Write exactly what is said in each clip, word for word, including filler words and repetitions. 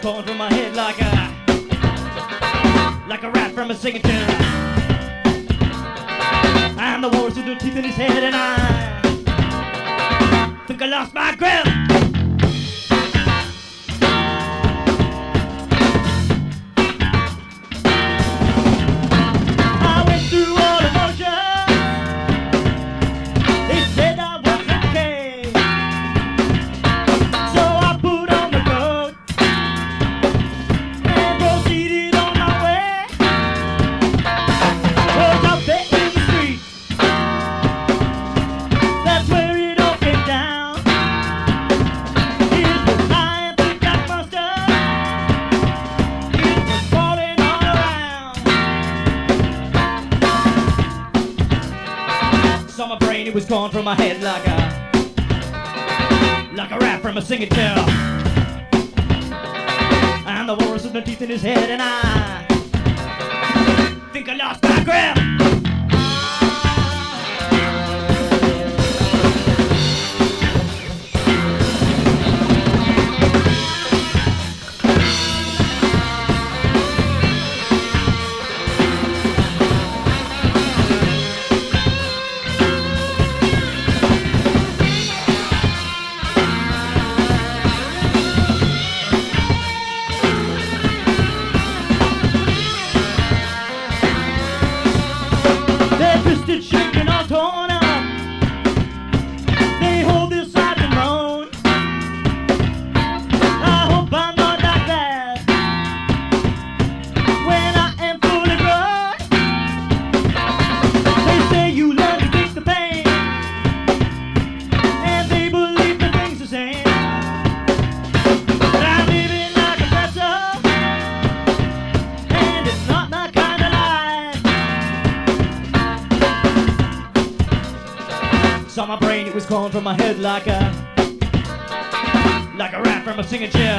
going through my head like a like a rat from a singing tune. I'm the walrus with no teeth in his head, and I think I lost my grip. I went through all the motions. They said I was okay, so I put on the coat and proceeded on my way. Was out there in the street, that's where it all came down. It was high and thick like mustard, it was falling all around. Saw my brain, it was gone from my head like a like a rat from a singing tune. I'm the walrus with no teeth in his head, and I think I lost my grip. They're twisted, shaking, all torn up. They hold their sides and moan. I hope I'm not like that when I am fully grown. They say you learn to fix the pain, and they believe the things the same. But I'm living like a pretzel, and it's not my kind of life. Saw my brain, it was gone from my head like a like a rat from a singing chair.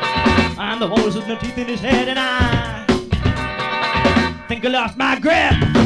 I'm the walrus with no teeth in his head, and I think I lost my grip.